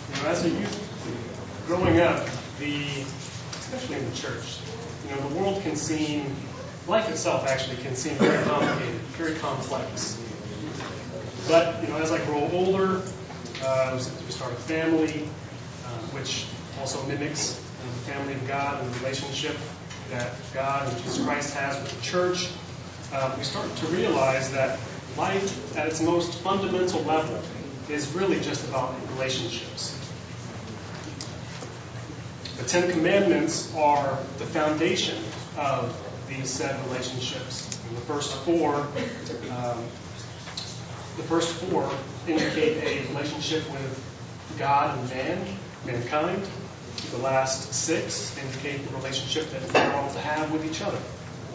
As a youth growing up, especially in the church, the world can seem, life itself actually can seem very complicated, very complex. But as I grow older, we start a family, which also mimics the family of God and the relationship that God and Jesus Christ has with the church. We start to realize that life at its most fundamental level is really just about relationships. The Ten Commandments are the foundation of these said relationships. And the first four indicate a relationship with God and mankind. The last six indicate the relationship that we are all to have with each other.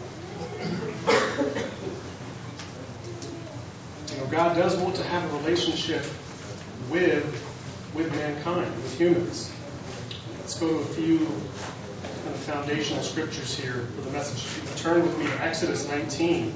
God does want to have a relationship with mankind, with humans. Let's go to a few kind of foundational scriptures here for the message. If you turn with me to Exodus 19.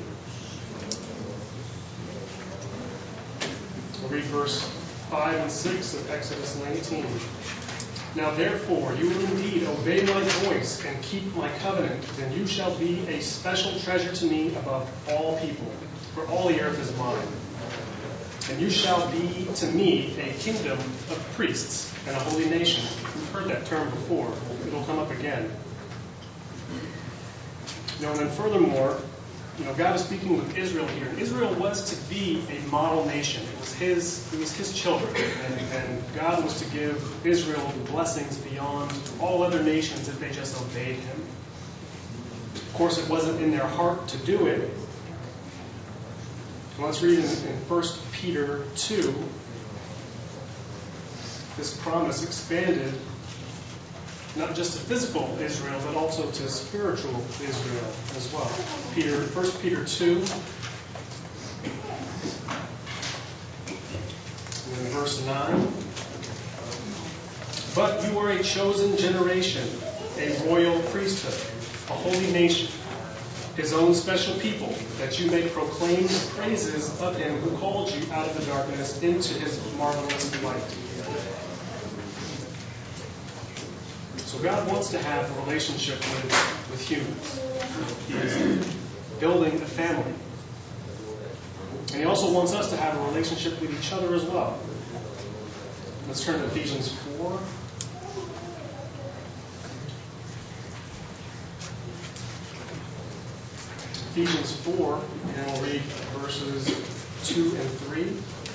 We'll read verse 5 and 6 of Exodus 19. Now therefore, you will indeed obey my voice and keep my covenant, then you shall be a special treasure to me above all people, for all the earth is mine. And you shall be to me a kingdom of priests and a holy nation. We've heard that term before. It'll come up again. And then furthermore, God is speaking with Israel here. And Israel was to be a model nation. It was his children. And God was to give Israel blessings beyond all other nations if they just obeyed him. Of course, it wasn't in their heart to do it. Let's read in 1 Peter 2. This promise expanded not just to physical Israel, but also to spiritual Israel as well. 1 Peter 2, and then verse 9. But you are a chosen generation, a royal priesthood, a holy nation, his own special people, that you may proclaim the praises of him who called you out of the darkness into his marvelous light. So God wants to have a relationship with humans. He is building a family. And he also wants us to have a relationship with each other as well. Let's turn to Ephesians 4. Ephesians 4, and we'll read verses 2 and 3.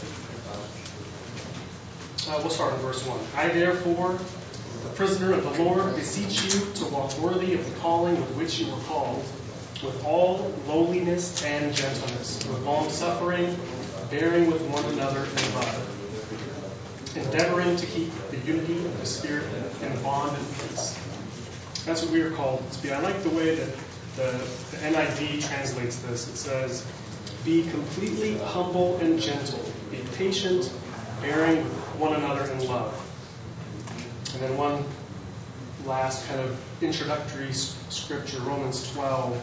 We'll start with verse 1. I therefore, the prisoner of the Lord, beseech you to walk worthy of the calling with which you were called, with all lowliness and gentleness, with long-suffering, bearing with one another in love, endeavoring to keep the unity of the Spirit in the bond of peace. That's what we are called to be. I like the way that the NIV translates this. It says, be completely humble and gentle. Be patient, bearing one another in love. And then one last kind of introductory scripture, Romans 12.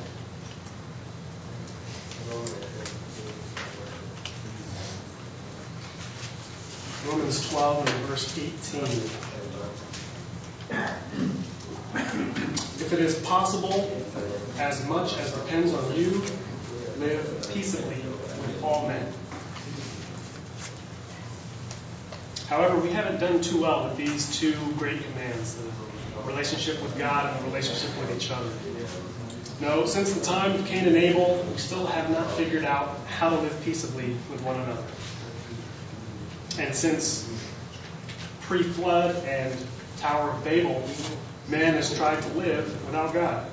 Romans 12 and verse 18. If it is possible, as much as depends on you, live peaceably with all men. However, we haven't done too well with these two great commands, the relationship with God and the relationship with each other. No, since the time of Cain and Abel, we still have not figured out how to live peaceably with one another. And since pre-flood and Tower of Babel, man has tried to live without God.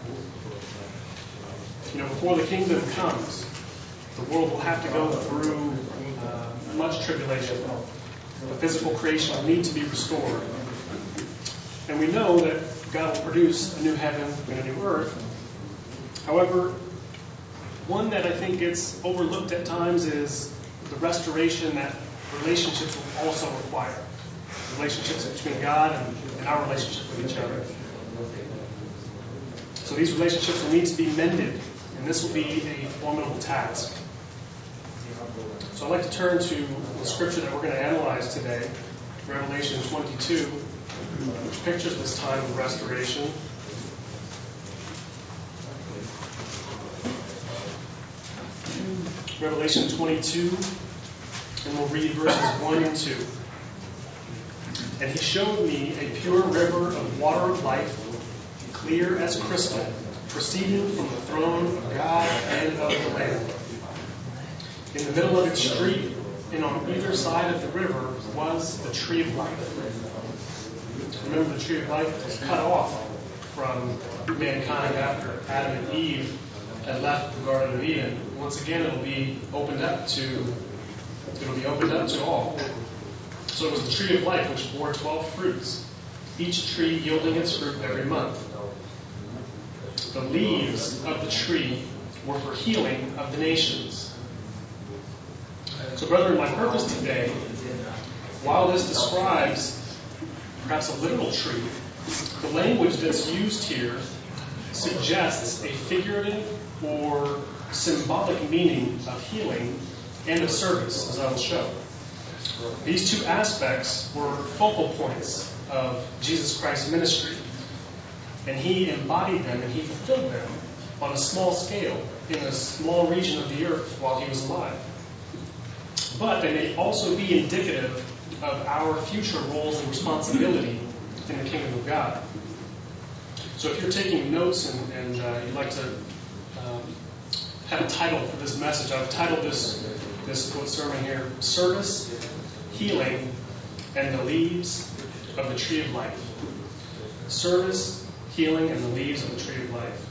Before the kingdom comes, the world will have to go through much tribulation. The physical creation will need to be restored. And we know that God will produce a new heaven and a new earth. However, one that I think gets overlooked at times is the restoration that relationships will also require. Relationships between God and our relationship with each other. So these relationships will need to be mended, and this will be a formidable task. So I'd like to turn to the scripture that we're going to analyze today, Revelation 22, which pictures this time of restoration. Revelation 22, and we'll read verses 1 and 2. And he showed me a pure river of water of life, clear as crystal, proceeding from the throne of God and of the Lamb. In the middle of its street, and on either side of the river, was the tree of life. Remember, the tree of life was cut off from mankind after Adam and Eve had left the Garden of Eden. Once again, it'll be opened up to all. So it was the tree of life, which bore 12 fruits, each tree yielding its fruit every month. The leaves of the tree were for healing of the nations. So, brethren, my purpose today, while this describes perhaps a literal tree, the language that's used here suggests a figurative or symbolic meaning of healing and of service, as I will show. These two aspects were focal points of Jesus Christ's ministry, and he embodied them and he fulfilled them on a small scale in a small region of the earth while he was alive. But they may also be indicative of our future roles and responsibility in the kingdom of God. So if you're taking notes and you'd like to have a title for this message, I've titled this sermon here, Service, Healing, and the Leaves of the Tree of Life. Service, healing, and the leaves of the tree of life.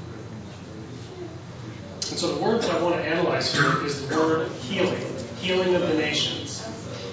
And so the word that I want to analyze here is the word healing, healing of the nations.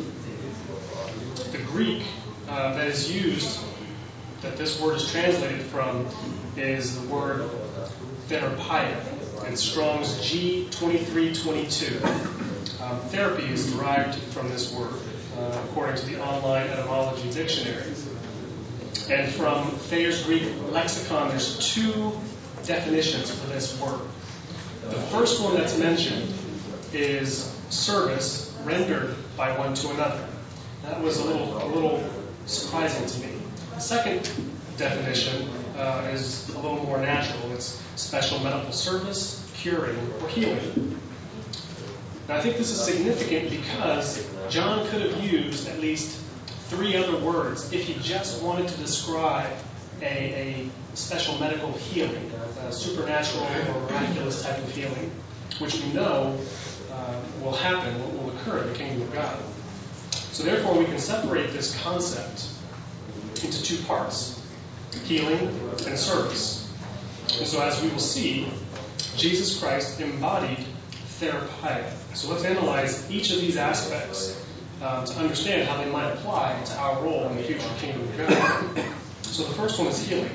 The Greek that is used, that this word is translated from, is the word therapia. It's Strong's G2322. Therapy is derived from this word, according to the online etymology dictionary. And from Thayer's Greek lexicon, there's two definitions for this word. The first one that's mentioned is service rendered by one to another. That was a little surprising to me. The second definition is a little more natural. It's special medical service, curing, or healing. Now, I think this is significant because John could have used at least three other words if he just wanted to describe a special medical healing, a supernatural or miraculous type of healing, which we know will happen, will occur in the kingdom of God. So therefore, we can separate this concept into two parts, healing and service. And so as we will see, Jesus Christ embodied therapia. So let's analyze each of these aspects to understand how they might apply to our role in the future kingdom of God. So the first one is healing.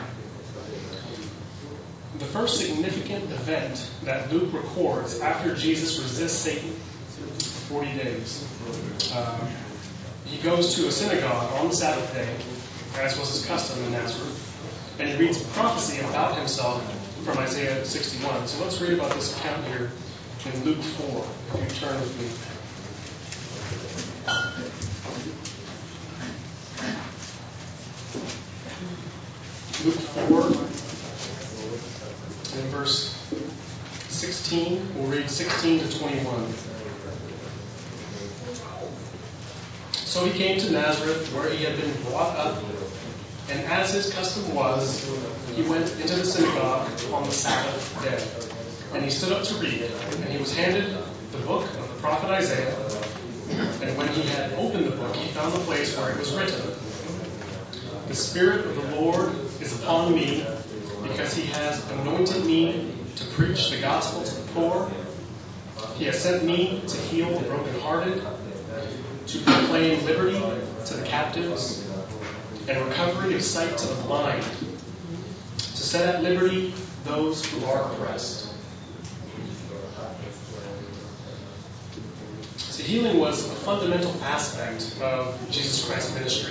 The first significant event that Luke records after Jesus resists Satan for 40 days, he goes to a synagogue on the Sabbath day, as was his custom in Nazareth, and he reads a prophecy about himself from Isaiah 61. So let's read about this account here in Luke 4, if you turn with me. Luke 4, in verse 16, we'll read 16 to 21. So he came to Nazareth, where he had been brought up, and as his custom was, he went into the synagogue on the Sabbath day. And he stood up to read, and he was handed the book of the prophet Isaiah. And when he had opened the book, he found the place where it was written, "The Spirit of the Lord is upon me, because he has anointed me to preach the gospel to the poor. He has sent me to heal the brokenhearted, to proclaim liberty to the captives, and recovery of sight to the blind, to set at liberty those who are oppressed." So healing was a fundamental aspect of Jesus Christ's ministry.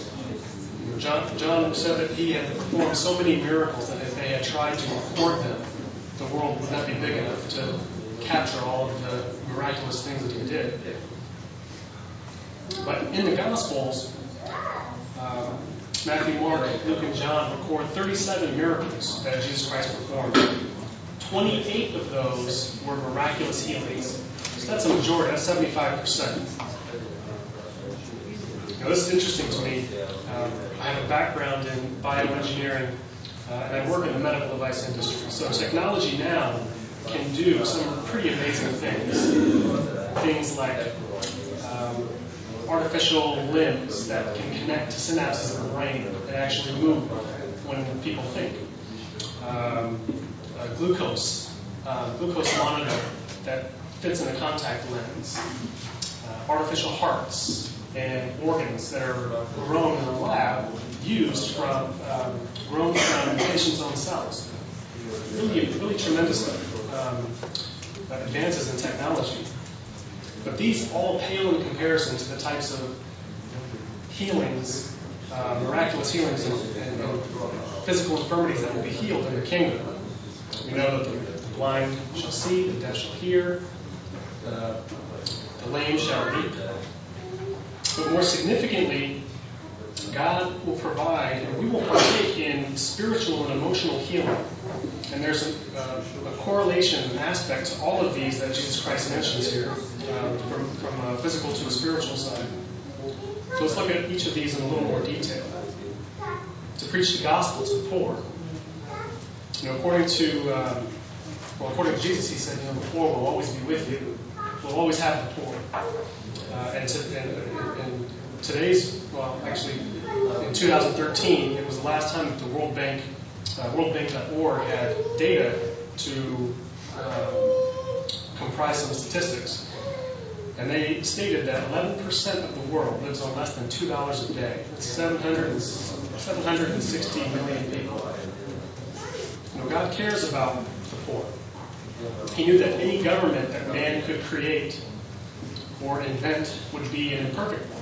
John said that he had performed so many miracles that if they had tried to record them, the world would not be big enough to capture all of the miraculous things that he did. But in the Gospels, Matthew, Mark, Luke, and John record 37 miracles that Jesus Christ performed. 28 of those were miraculous healings. So that's a majority, that's 75%. Now, this is interesting to me. I have a background in bioengineering, and I work in the medical device industry. So technology now can do some pretty amazing things. Things like artificial limbs that can connect to synapses in the brain and actually move when people think. Glucose monitor that fits in a contact lens. Artificial hearts and organs that are grown in a lab, grown from patients' own cells. Really tremendous advances in technology. But these all pale in comparison to the types of healings, miraculous healings and physical infirmities that will be healed in the kingdom. We know that the blind shall see, the deaf shall hear, the lame shall leap. But more significantly, God will provide, and we will partake in spiritual and emotional healing. And there's a correlation, an aspect to all of these that Jesus Christ mentions here, from a physical to a spiritual side. So let's look at each of these in a little more detail. To preach the gospel to the poor. According to Jesus, he said, the poor will always be with you. We'll always have the poor. And today's, in 2013, it was the last time that the World Bank, Worldbank.org had data to comprise some statistics. And they stated that 11% of the world lives on less than $2 a day. That's 760 million people. God cares about the poor. He knew that any government that man could create or invent would be an imperfect one.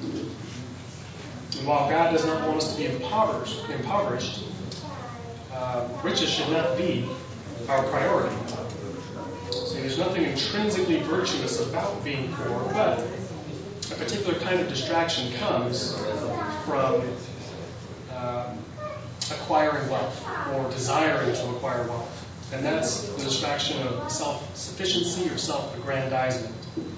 And while God does not want us to be impoverished, riches should not be our priority. See, there's nothing intrinsically virtuous about being poor, but a particular kind of distraction comes from acquiring wealth or desiring to acquire wealth. And that's the distraction of self-sufficiency or self-aggrandizement.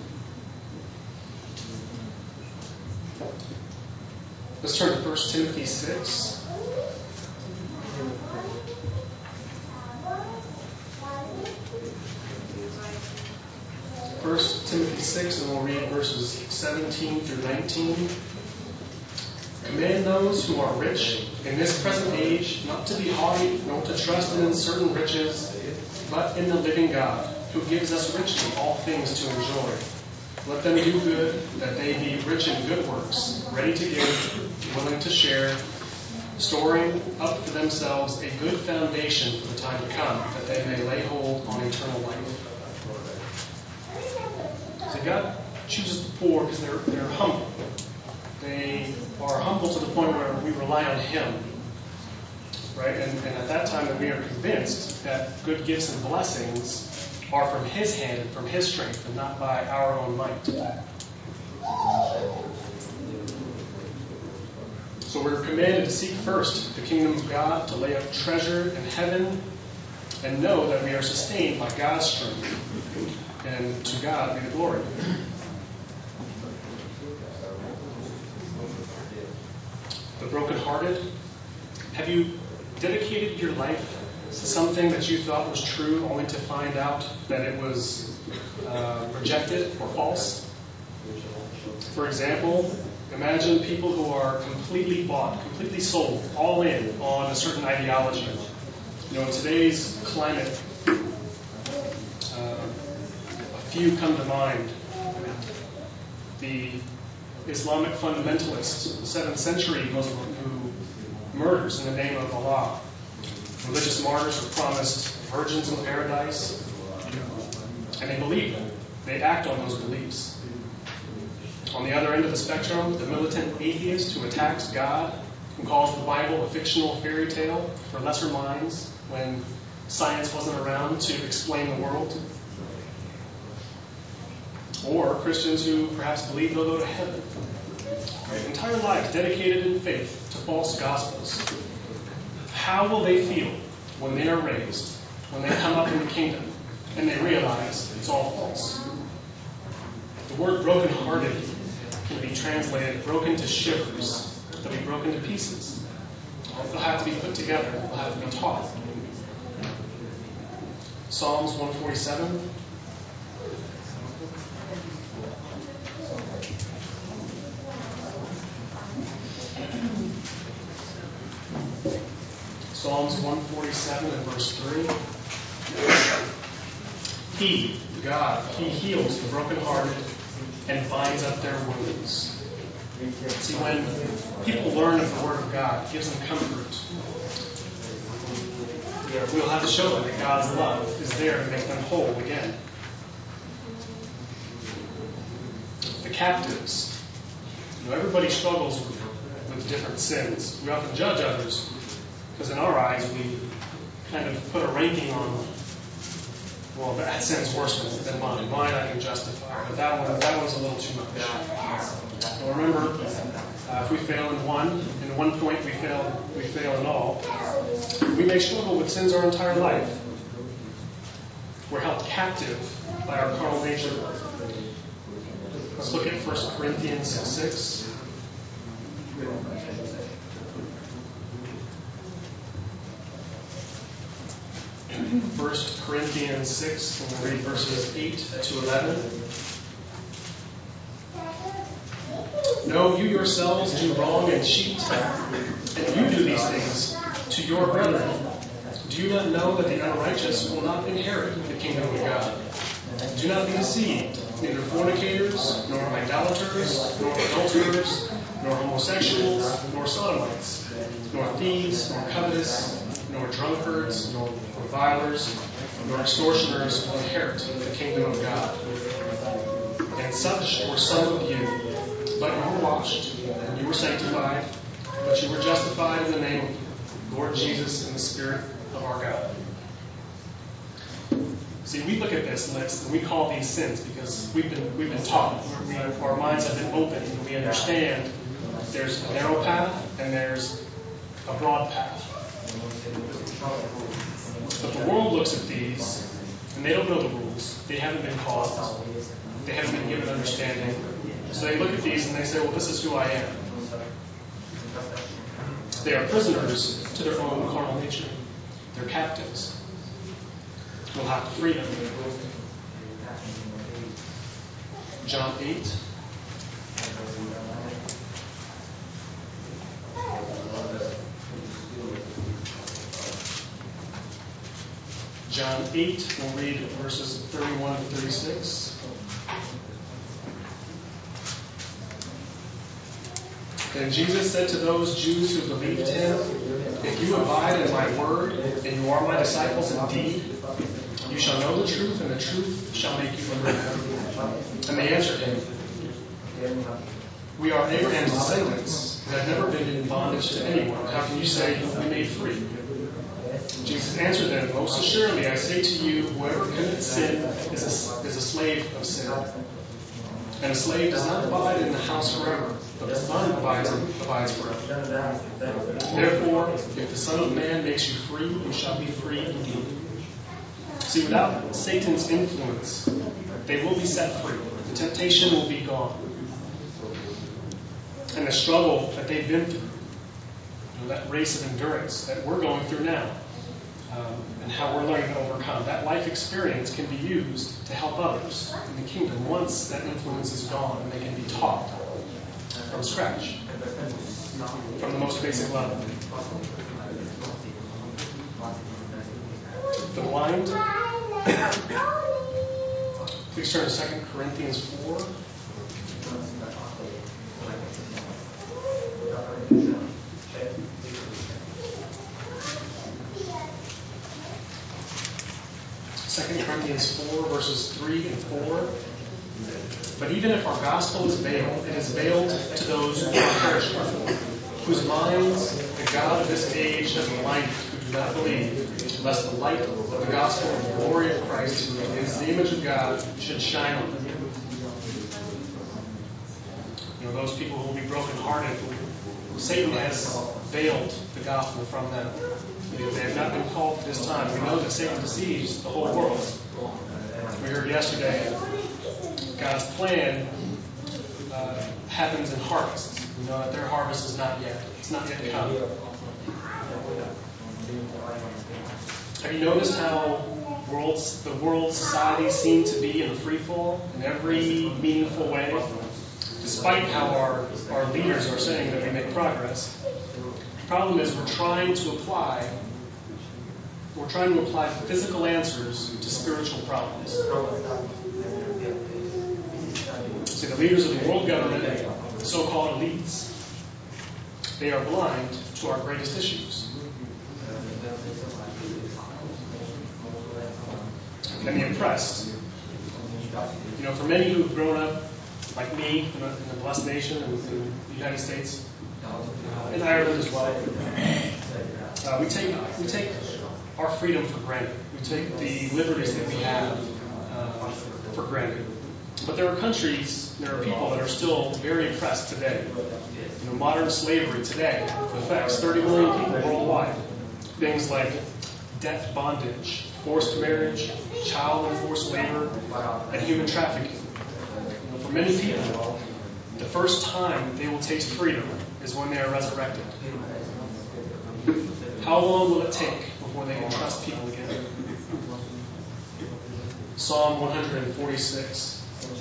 Let's turn to 1 Timothy 6. 1 Timothy 6, and we'll read verses 17 through 19. Command those who are rich in this present age not to be haughty, nor to trust in certain riches, but in the living God, who gives us richly all things to enjoy. Let them do good, that they be rich in good works, ready to give, willing to share, storing up for themselves a good foundation for the time to come, that they may lay hold on eternal life. So God chooses the poor because they're humble. They are humble to the point where we rely on Him. Right? And at that time that we are convinced that good gifts and blessings are from His hand and from His strength and not by our own might. So we're commanded to seek first the kingdom of God, to lay up treasure in heaven, and know that we are sustained by God's strength. And to God be the glory. The brokenhearted. Have you dedicated your life to something that you thought was true only to find out that it was rejected or false? For example, imagine people who are completely bought, completely sold, all in on a certain ideology. In today's climate, a few come to mind. The Islamic fundamentalist, the 7th century Muslim who murders in the name of Allah. Religious martyrs are promised virgins in paradise, and they believe them. They act on those beliefs. On the other end of the spectrum, the militant atheist who attacks God, who calls the Bible a fictional fairy tale for lesser minds when science wasn't around to explain the world. or Christians who perhaps believe they'll go to heaven. Entire lives dedicated in faith to false gospels. How will they feel when they are raised, when they come up in the kingdom, and they realize it's all false? The word brokenhearted can be translated broken to shivers. They'll be broken to pieces. They'll have to be put together. They'll have to be taught. Psalms 147. Psalms 147 and verse 3. He, God, He heals the brokenhearted and binds up their wounds. See, when people learn of the Word of God, it gives them comfort. We'll have to show them that God's love is there to make them whole again. The captives. Everybody struggles with different sins. We often judge others because in our eyes we kind of put a ranking on, well, that sin's worse than mine. Mine I can justify, but that one's a little too much. Well, remember, if we fail in one point we fail in all. We may struggle with sins our entire life. We're held captive by our carnal nature. Let's look at 1 Corinthians 6. First Corinthians 6, and we'll read verses 8 to 11. No, you yourselves do wrong and cheat, and you do these things to your brethren. Do you not know that the unrighteous will not inherit the kingdom of God? Do not be deceived. Neither fornicators, nor idolaters, nor adulterers, nor homosexuals, nor sodomites, nor thieves, nor covetous, nor drunkards, nor revilers, nor extortioners will inherit the kingdom of God. And such were some of you. But you were washed, and you were sanctified, but you were justified in the name of the Lord Jesus and the Spirit of our God. See, we look at this list and we call these sins because we've been taught. Our minds have been opened and we understand there's a narrow path and there's a broad path. But the world looks at these and they don't know the rules. They haven't been taught. They haven't been given understanding. So they look at these and they say, well, this is who I am. They are prisoners to their own carnal nature. They're captives. We'll have to free them. John 8. John 8, we'll read verses 31 to 36. Then Jesus said to those Jews who believed him, if you abide in my word, and you are my disciples indeed, you shall know the truth, and the truth shall make you free. And they answered him, we are Abraham's descendants, and have never been in bondage to anyone. How can you say we made free? Jesus answered them, most assuredly I say to you, whoever commits sin is a slave of sin. And a slave does not abide in the house forever, but the Son abides forever. Therefore, if the Son of Man makes you free, you shall be free indeed. See, without Satan's influence, they will be set free. The temptation will be gone. And the struggle that they've been through, that race of endurance that we're going through now, and how we're learning to overcome, that life experience can be used to help others in the kingdom once that influence is gone and they can be taught from scratch, from the most basic level. The blind. Please turn to 2 Corinthians 4. Second Corinthians 4, verses 3 and 4. But even if our gospel is veiled, it is veiled to those who are perishing, whose minds the God of this age has blinded, who do not believe, lest the light of the gospel of the glory of Christ, who is the image of God, should shine on them. Those people who will be brokenhearted. Satan has veiled the gospel from them. They have not been called at this time. We know that Satan deceives the whole world. We heard yesterday God's plan happens in harvests. We know that their harvest is not yet. It's not yet come. Have you noticed how the world society seem to be in a free fall in every meaningful way? Despite how our leaders are saying that we make progress, the problem is we're trying to apply physical answers to spiritual problems. See, the leaders of the world government, the so-called elites, they are blind to our greatest issues. And the oppressed. For many who've grown up like me in a blessed nation in the United States, in Ireland as well, we take our freedom for granted. We take the liberties that we have for granted. But there are countries, there are people that are still very oppressed today. Modern slavery today affects 30 million people worldwide. Things like death bondage, forced marriage, child and forced labor, and human trafficking. For many people, the first time they will taste freedom is when they are resurrected. How long will it take before they can trust people again? Psalm 146.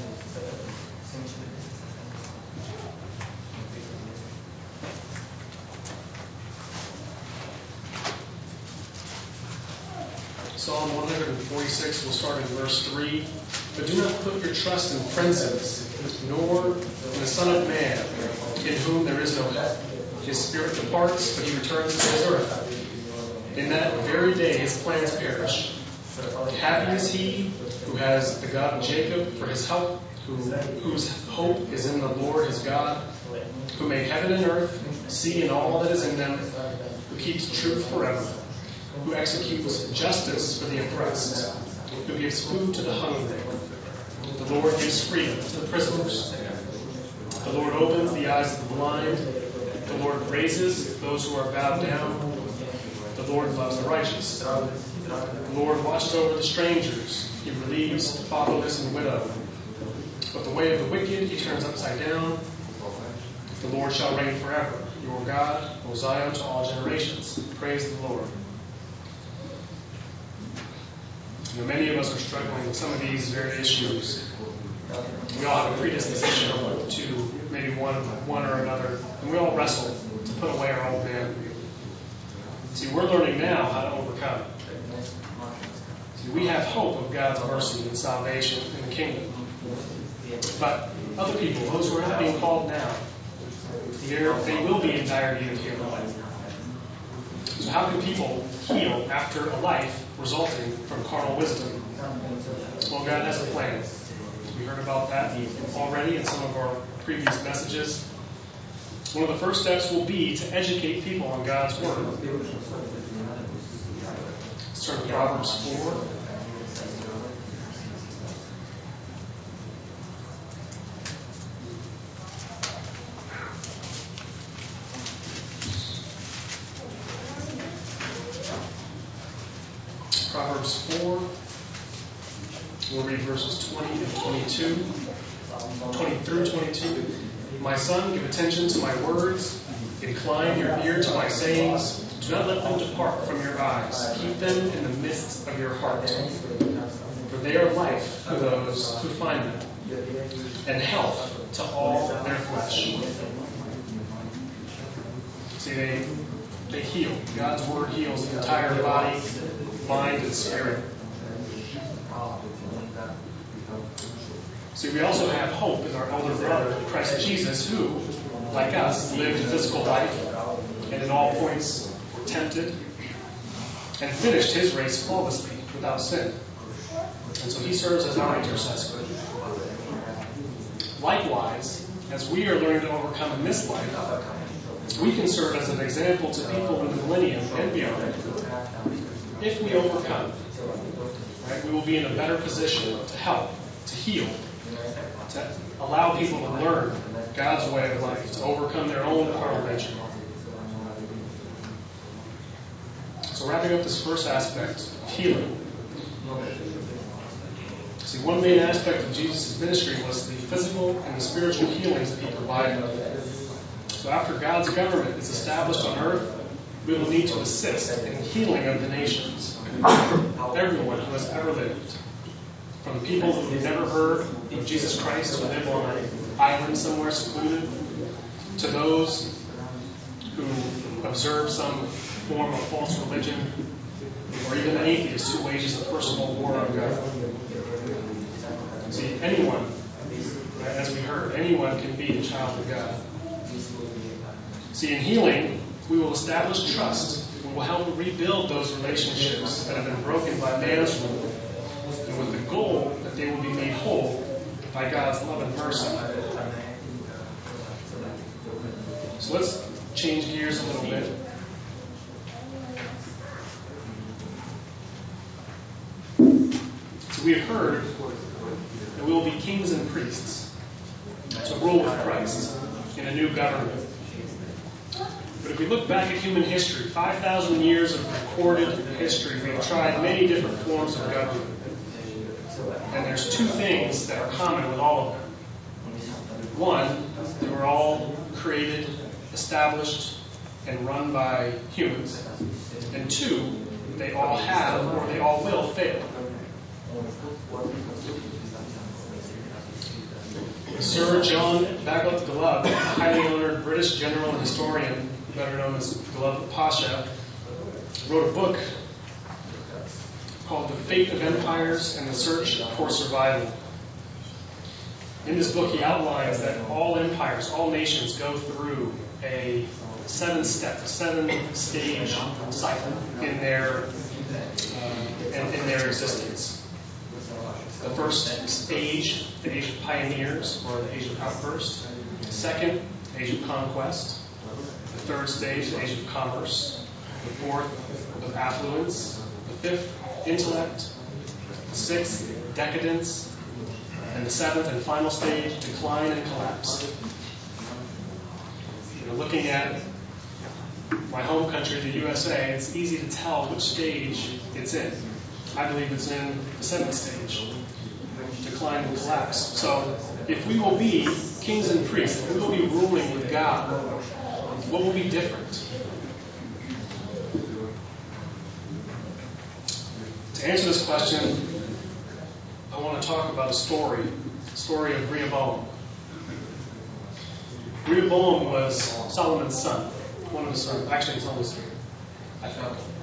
Psalm 146, we'll start in verse 3. But do not put your trust in princes, nor in the Son of Man, in whom there is no help. His spirit departs, but he returns to his earth. In that very day his plans perish. Happy is he who has the God of Jacob for his help, whose hope is in the Lord his God, who made heaven and earth, sea and all that is in them, who keeps truth forever, who executes justice for the oppressed, who gives food to the hungry. The Lord gives freedom to the prisoners. The Lord opens the eyes of the blind. The Lord raises those who are bowed down. The Lord loves the righteous. The Lord watches over the strangers. He relieves the fatherless and widow. But the way of the wicked he turns upside down. The Lord shall reign forever. Your God, O Zion, to all generations. Praise the Lord. Many of us are struggling with some of these very issues. We all have a predisposition to maybe one or another, and we all wrestle to put away our old man. See, we're learning now how to overcome. See, we have hope of God's mercy and salvation in the kingdom. But other people, those who are not being called now, they will be in dire need of healing. So how can people heal after a life resulting from carnal wisdom? Well, God has a plan. We heard about that already in some of our previous messages. One of the first steps will be to educate people on God's Word. Let's turn to Proverbs 4. Proverbs 4, we'll read verses 20 and 22, 20 through 22. My son, give attention to my words, incline your ear to my sayings. Do not let them depart from your eyes. Keep them in the midst of your heart. For they are life to those who find them, and health to all their flesh. See, they heal. God's Word heals the entire body, mind, and spirit. See, we also have hope in our elder brother, Christ Jesus, who, like us, lived a physical life and in all points were tempted and finished his race flawlessly without sin. And so he serves as our intercessor. Likewise, as we are learning to overcome in this life, we can serve as an example to people in the millennium and beyond. If we overcome, right, we will be in a better position to help, to heal, to allow people to learn God's way of life, to overcome their own carnal nature. So wrapping up this first aspect, healing. See, one main aspect of Jesus' ministry was the physical and the spiritual healings that he provided. So after God's government is established on earth, we will need to assist in the healing of the nations. Everyone who has ever lived, from people who have never heard of Jesus Christ, who live on an island somewhere secluded, to those who observe some form of false religion, or even atheists who wages a personal war on God. See, anyone, as we heard, anyone can be a child of God. See, in healing, we will establish trust. We will help rebuild those relationships that have been broken by man's rule, and with the goal that they will be made whole by God's love and mercy. So let's change gears a little bit. So we have heard that we will be kings and priests to rule with Christ in a new government. But if we look back at human history, 5,000 years of recorded history, we've tried many different forms of government. And there's two things that are common with all of them. One, they were all created, established, and run by humans. And two, they all have or they all will fail. Sir John Bagot Glubb, a highly honored British general and historian, better known as Glubb Pasha, wrote a book called The Fate of Empires and the Search for Survival. In this book, he outlines that all empires, all nations go through a seven-stage cycle in their existence. The first stage, the age of pioneers, or the age of outburst. The second, the age of conquest. The third stage, the age of commerce. The fourth, of affluence. The fifth, intellect. The sixth, decadence. And the seventh and final stage, decline and collapse. Looking at my home country, the USA, it's easy to tell which stage it's in. I believe it's in the seventh stage, decline and collapse. So if we will be kings and priests, if we will be ruling with God, what will be different? To answer this question, I want to talk about a story of Rehoboam. Rehoboam was Solomon's son, one of his sons. Actually, it's only three. I found it.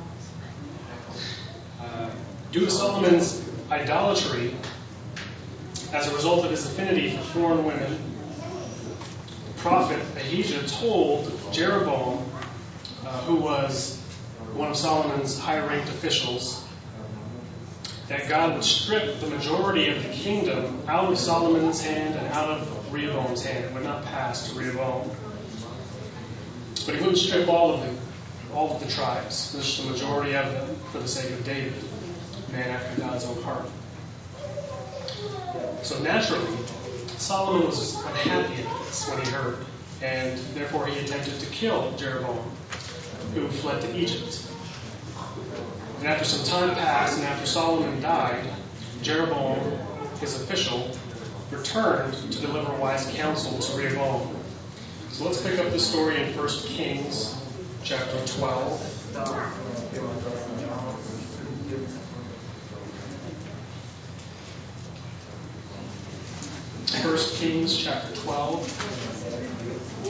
Due to Solomon's idolatry, as a result of his affinity for foreign women, the prophet Ahijah told Jeroboam, who was one of Solomon's high-ranked officials, that God would strip the majority of the kingdom out of Solomon's hand and out of Rehoboam's hand. It would not pass to Rehoboam. But he wouldn't strip all of the tribes, just the majority of them, for the sake of David, a man after God's own heart. So naturally, Solomon was unhappy at this when he heard, and therefore he attempted to kill Jeroboam, who fled to Egypt. And after some time passed, and after Solomon died, Jeroboam, his official, returned to deliver wise counsel to Rehoboam. So let's pick up the story in 1 Kings chapter 12. 1 Kings chapter 12.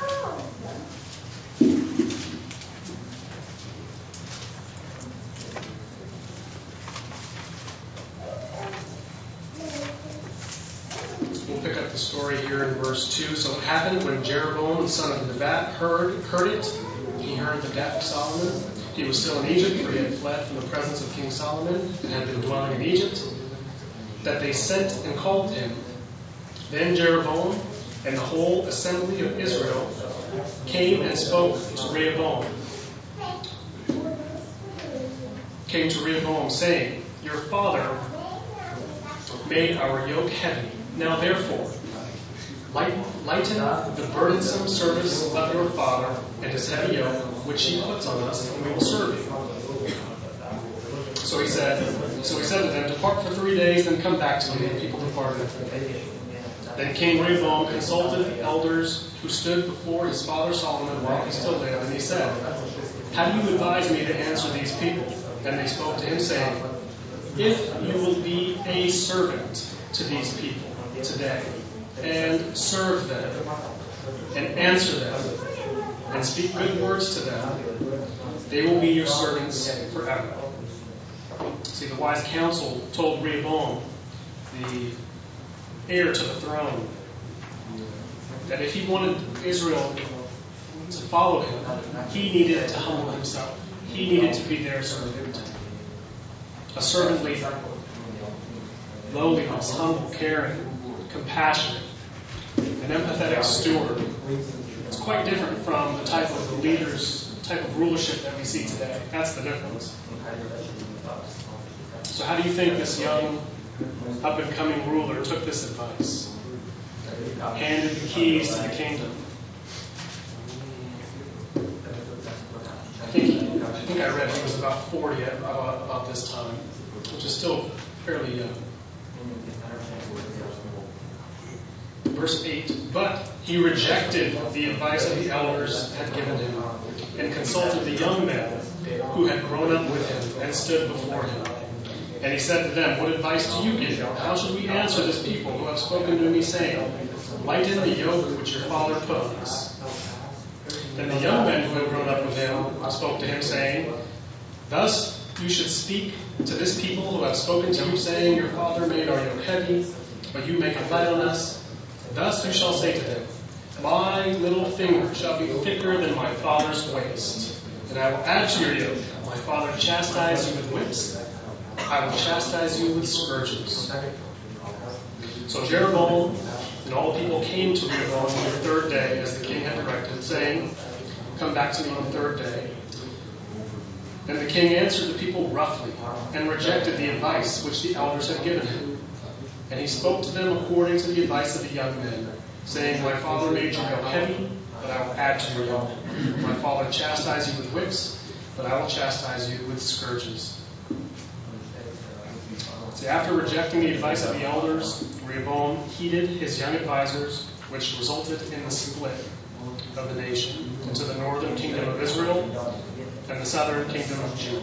We'll pick up the story here in verse 2. So it happened when Jeroboam, the son of Nebat, heard it. He heard the death of Solomon. He was still in Egypt, for he had fled from the presence of King Solomon and had been dwelling in Egypt, that they sent and called him. Then Jeroboam and the whole assembly of Israel came and spoke to Rehoboam. Came to Rehoboam, saying, "Your father made our yoke heavy, Now therefore, lighten the burdensome service of your father and his heavy yoke, which he puts on us, and we will serve you. So he said to them, depart for 3 days, then come back to me. And the people departed. Then King Rehoboam consulted the elders who stood before his father Solomon while he still lived, and he said, how do you advise me to answer these people? And they spoke to him, saying, if you will be a servant to these people today, and serve them, and answer them, and speak good words to them, they will be your servants forever. See, the wise counsel told Rehoboam, the heir to the throne, that if he wanted Israel to follow him, he needed to humble himself. He needed to be their servant. A servant leader. Lowliness, humble, caring, compassionate, an empathetic steward. It's quite different from the type of rulership that we see today. That's the difference. So how do you think this young, up-and-coming ruler took this advice? Handed the keys to the kingdom. I think I read he was about 40 about this time, which is still fairly young. Verse 8, but he rejected the advice of the elders had given him, and consulted the young men who had grown up with him and stood before him. And he said to them, what advice do you give? How should we answer this people who have spoken to me, saying, lighten the yoke which your father put on us? Then the young men who had grown up with him spoke to him, saying, thus you should speak to this people who have spoken to you, saying, your father made our yoke heavy, but you make it light on us. Thus you shall say to them, my little finger shall be thicker than my father's waist, and I will add to your yoke. My father chastised you with whips, I will chastise you with scourges. So Jeroboam and all the people came to Rehoboam on the third day, as the king had directed, saying, come back to me on the third day. Then the king answered the people roughly, and rejected the advice which the elders had given him. And he spoke to them according to the advice of the young men, saying, my father made your yoke heavy, but I will add to your yoke. My father chastised you with whips, but I will chastise you with scourges. See, after rejecting the advice of the elders, Rehoboam heeded his young advisors, which resulted in the split of the nation into the northern kingdom of Israel and the southern kingdom of Judah.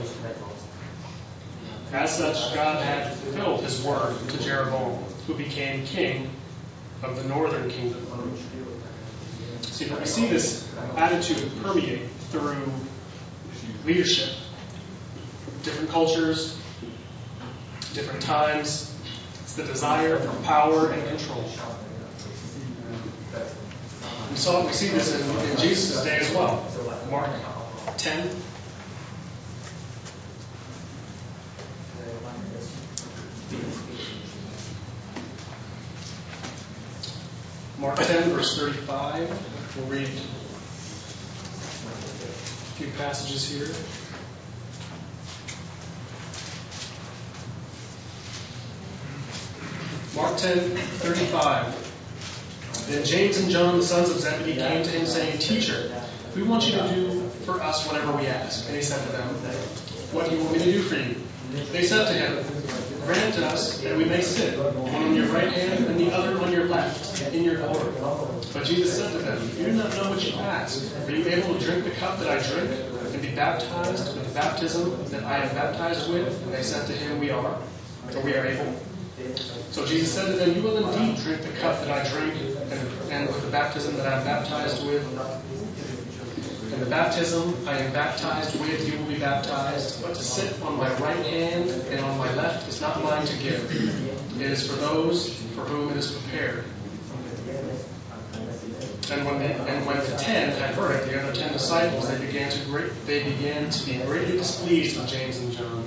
As such, God had fulfilled his word to Jeroboam, who became king of the northern kingdom. See, but we see this attitude permeate through leadership. Different cultures, different times. It's the desire for power and control. We see this in Jesus' day as well. Mark 10. Mark 10, verse 35. We'll read a few passages here. Mark 10, 35. Then James and John, the sons of Zebedee, came to him, saying, Teacher, we want you to do for us whatever we ask. And he said to them, what do you want me to do for you? They said to him, grant us that we may sit, one on your right hand and the other on your left, in your glory. But Jesus said to them, you do not know what you ask. Are you able to drink the cup that I drink, and be baptized with the baptism that I am baptized with? And they said to him, we are able. So Jesus said to them, you will indeed drink the cup that I drink, and with the baptism that I am baptized with. And the baptism I am baptized with, you will be baptized. But to sit on my right hand and on my left is not mine to give. It is for those for whom it is prepared. And when the 10 had heard it, the other 10 disciples, they began to be greatly displeased with James and John.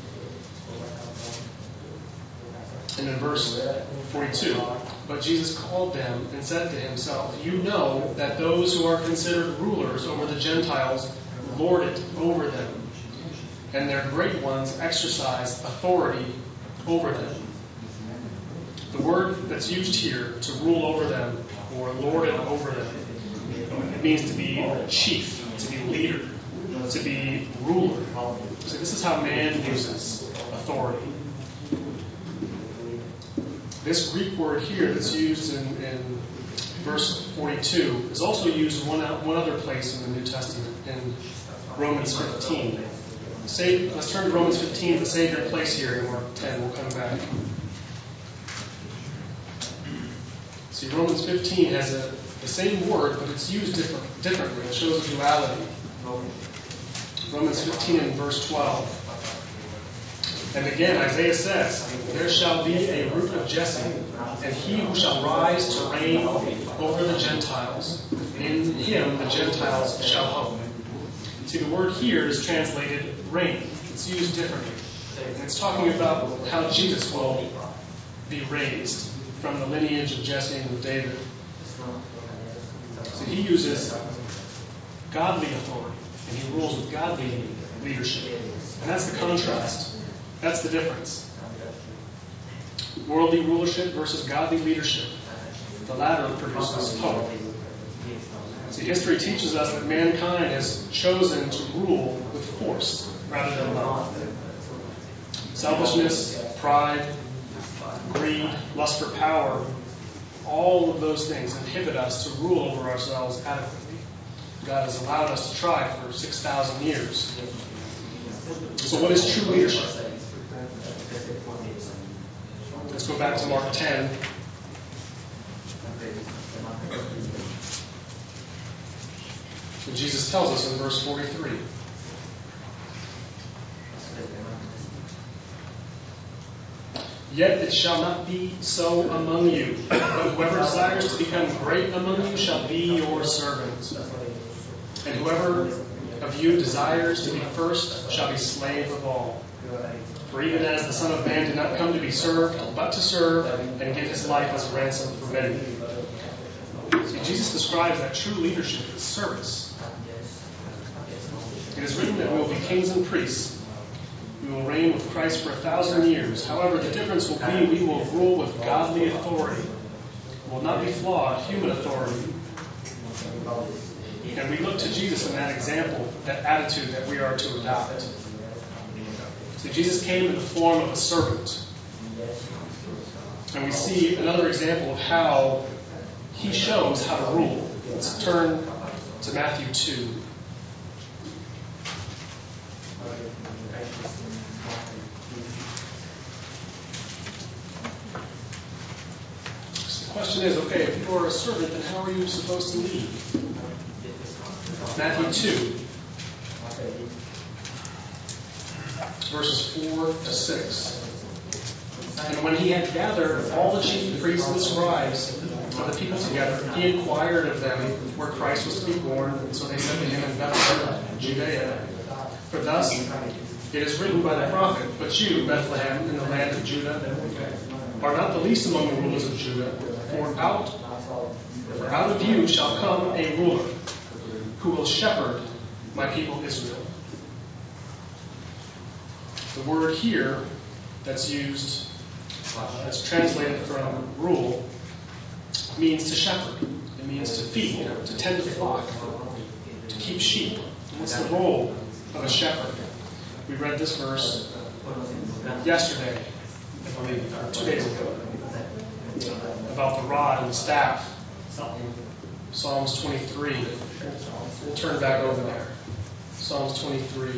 And in verse 42, but Jesus called them and said to himself, you know that those who are considered rulers over the Gentiles lord it over them, and their great ones exercise authority over them. The word that's used here, to rule over them or lord it over them, it means to be chief, to be leader, to be ruler. So this is how man uses authority. This Greek word here that's used in verse 42 is also used one other place in the New Testament, in Romans 15. Let's turn to Romans 15 to save your place here in Mark 10. We'll come back. See, Romans 15 has the same word, but it's used differently. It shows a duality. Romans 15 and verse 12. And again, Isaiah says, there shall be a root of Jesse, and he who shall rise to reign over the Gentiles. In him the Gentiles shall hope. See, the word here is translated reign. It's used differently. And it's talking about how Jesus will be raised from the lineage of Jesse and of David. So he uses godly authority, and he rules with godly leadership. And that's the contrast. That's the difference. Worldly rulership versus godly leadership. The latter produces hope. See, history teaches us that mankind has chosen to rule with force rather than love. Selfishness, pride, greed, lust for power, all of those things inhibit us to rule over ourselves adequately. God has allowed us to try for 6,000 years. So what is true leadership? Let's go back to Mark 10. So Jesus tells us in verse 43. Yet it shall not be so among you, but whoever desires to become great among you shall be your servant. And whoever of you desires to be first shall be slave of all. For even as the Son of Man did not come to be served, but to serve and give his life as a ransom for many. See, Jesus describes that true leadership as service. It is written that we will be kings and priests. We will reign with Christ for 1,000 years. However, the difference will be we will rule with godly authority. It will not be flawed human authority. And we look to Jesus in that example, that attitude that we are to adopt. So Jesus came in the form of a servant. And we see another example of how he shows how to rule. Let's turn to Matthew 2. So the question is, okay, if you are a servant, then how are you supposed to lead? Matthew 2. Verses 4 to 6. And when he had gathered all the chief priests and scribes of the people together, he inquired of them where Christ was to be born. And so they said to him, in Bethlehem, Judea. For thus it is written by the prophet, but you, Bethlehem, in the land of Judah, are not the least among the rulers of Judah. For out of you shall come a ruler who will shepherd my people Israel. The word here that's used, that's translated from rule, means to shepherd. It means to feed, to tend the flock, to keep sheep. That's the role of a shepherd. We read this verse yesterday, I believe, 2 days ago, about the rod and the staff. Psalms 23. We'll turn back over there. Psalms 23.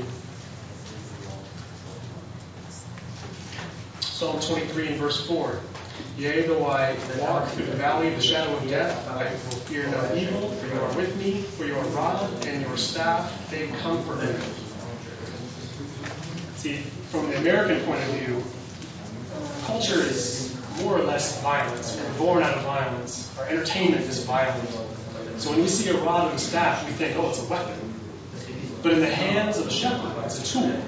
Psalm 23 and verse 4. Yea, though I walk through the valley of the shadow of death, I will fear no evil, for you are with me, for your rod and your staff, they comfort me. See, from the American point of view, culture is more or less violence. We're born out of violence. Our entertainment is violent. So when we see a rod and a staff, we think, oh, it's a weapon. But in the hands of a shepherd, it's a tool.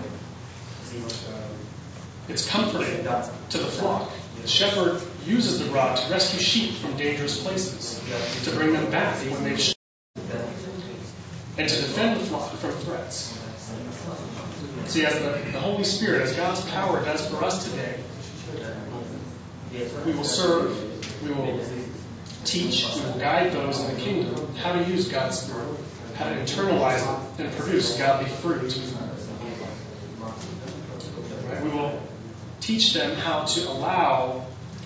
It's comforting to the flock. The shepherd uses the rod to rescue sheep from dangerous places, to bring them back when they've strayed, and to defend the flock from threats. See, as the Holy Spirit, as God's power does for us today, We will serve, we will teach, we will guide those in the kingdom how to use God's Spirit, how to internalize it and produce godly fruit. Right? We will teach them how to allow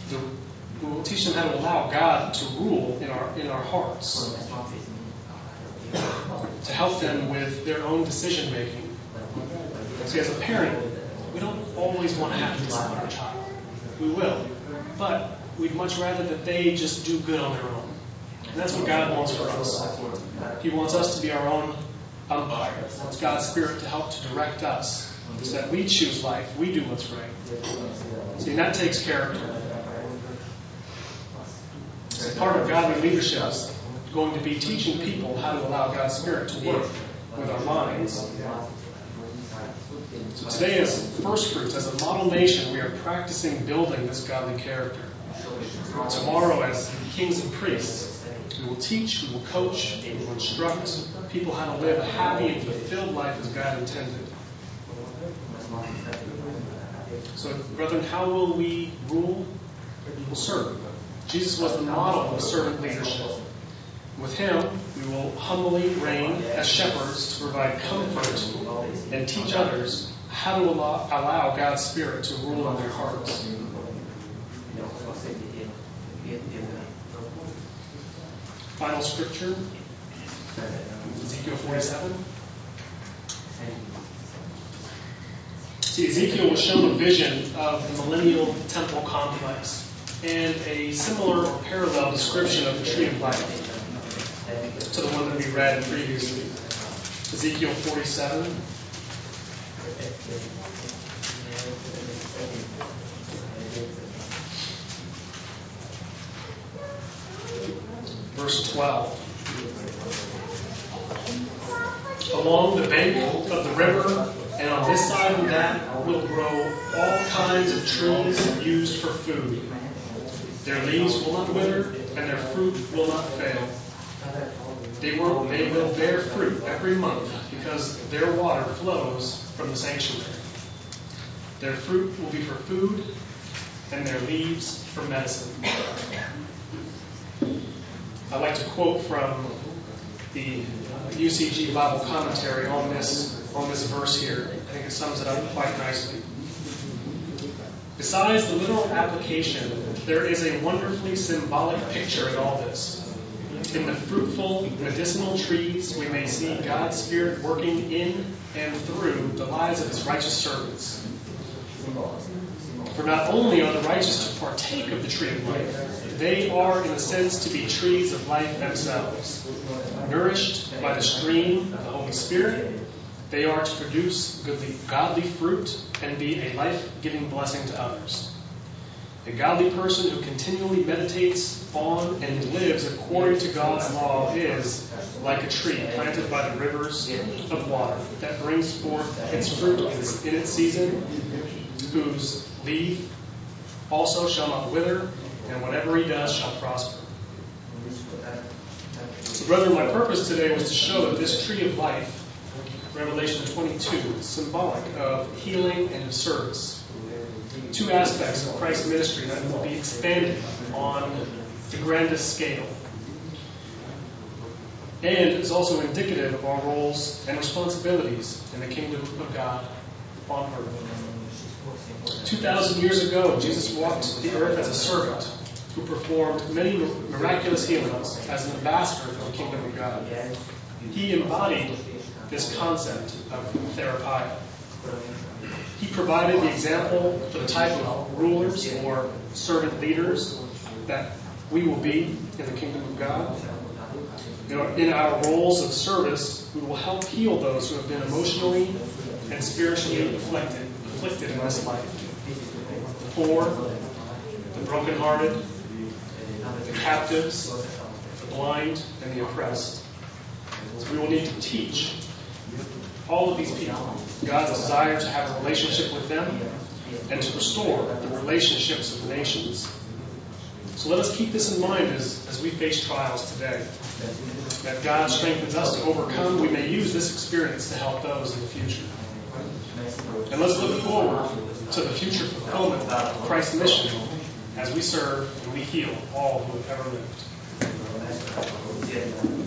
God to rule in our hearts, to help them with their own decision making. See, as a parent, we don't always want to have to discipline our child. We will, but we'd much rather that they just do good on their own. And that's what God wants for us. He wants us to be our own umpire. He wants God's Spirit to help to direct us so that we choose life, we do what's right. See, that takes character. So part of godly leadership is going to be teaching people how to allow God's Spirit to work with our minds. So today, as first fruits, as a model nation, we are practicing building this godly character. Tomorrow, as kings and priests, we will teach, we will coach, we will instruct people how to live a happy and fulfilled life as God intended. So, brethren, how will we rule? We will serve. Jesus was the model of servant leadership. With him, we will humbly reign as shepherds to provide comfort and teach others how to allow God's Spirit to rule in their hearts. Final scripture, Ezekiel 47. See, Ezekiel was shown a vision of the millennial temple complex and a similar or parallel description of the tree of life to the one that we read previously. Ezekiel 47. Verse 12. Along the bank of the river and on this side and that will grow all kinds of trees used for food. Their leaves will not wither and their fruit will not fail. They will bear fruit every month because their water flows from the sanctuary. Their fruit will be for food and their leaves for medicine. I'd like to quote from the UCG Bible commentary on this verse here. I think it sums it up quite nicely. Besides the literal application, there is a wonderfully symbolic picture in all this. In the fruitful, medicinal trees, we may see God's Spirit working in and through the lives of His righteous servants. For not only are the righteous to partake of the tree of life, they are, in a sense, to be trees of life themselves. Nourished by the stream of the Holy Spirit, they are to produce godly fruit and be a life-giving blessing to others. A godly person who continually meditates on and lives according to God's law is like a tree planted by the rivers of water that brings forth its fruit in its season, whose leaf also shall not wither, and whatever he does shall prosper. So, brethren, my purpose today was to show that this tree of life, Revelation 22, is symbolic of healing and of service. Two aspects of Christ's ministry that will be expanded on the grandest scale. And is also indicative of our roles and responsibilities in the kingdom of God on earth. 2,000 years ago, Jesus walked the earth as a servant who performed many miraculous healings as an ambassador for the kingdom of God. He embodied this concept of therapia. He provided the example for the type of rulers or servant leaders that we will be in the kingdom of God. In our roles of service, we will help heal those who have been emotionally and spiritually afflicted in this life. The poor, the brokenhearted, the captives, the blind, and the oppressed. So we will need to teach all of these people God's desire to have a relationship with them and to restore the relationships of the nations. So let us keep this in mind as we face trials today. That God strengthens us to overcome. We may use this experience to help those in the future. And let's look forward to the future fulfillment of Christ's mission as we serve and we heal all who have ever lived.